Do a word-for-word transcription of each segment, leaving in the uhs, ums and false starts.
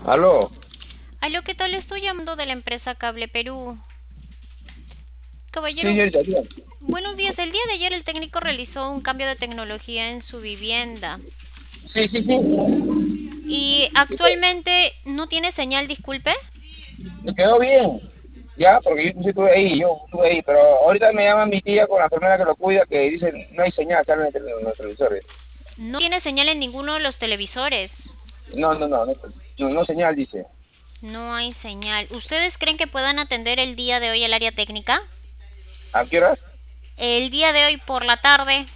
Aló. Aló, ¿qué tal? Estoy llamando de la empresa Cable Perú. Sí, Caballero, señorita, dígame. buenos días. El día de ayer el técnico realizó un cambio de tecnología en su vivienda Sí, sí, sí. y actualmente no tiene señal, disculpe. Me quedó bien. Ya, porque yo sí estuve ahí, yo estuve ahí, pero ahorita me llama mi tía con la enfermera que lo cuida que dice no hay señal, salen en el- en los televisores. No tiene señal en ninguno de los televisores. No, no, no, no, no, no señal, dice. No hay señal. ¿Ustedes creen que puedan atender el día de hoy al área técnica? ¿A qué horas? El día de hoy por la tarde.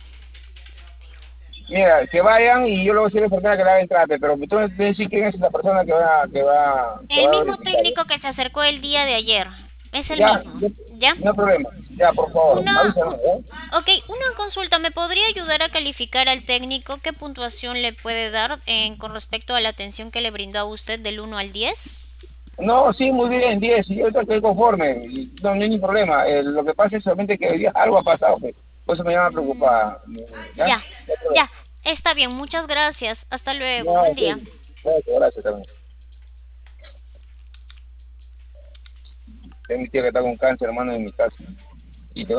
Mira, que vayan y yo luego voy a decir a la enfermera que le haga el trate, pero tú me tienes que decir quién es la persona que va, que va, que El va a mismo verificar, ¿eh? técnico que se acercó el día de ayer. Es el Ya, mismo. yo- ¿Ya? no hay problema. Ya, por favor, Una, avísame, un- ¿eh? ok, una consulta. ¿Me podría ayudar a calificar al técnico? ¿Qué puntuación le puede dar en- con respecto a la atención que le brindó a usted del uno al diez? No, sí, muy bien, diez, y yo estoy conforme, y no, no hay ni problema. Eh, lo que pasa es solamente que hoy día algo ha pasado, pues, por eso me llama preocupada. ¿Ya? Ya, No hay problema. ya. Está bien, muchas gracias. Hasta luego. No, Buen ok. día. Gracias, gracias también. Tengo mi tía que está con cáncer, hermano, en mi casa.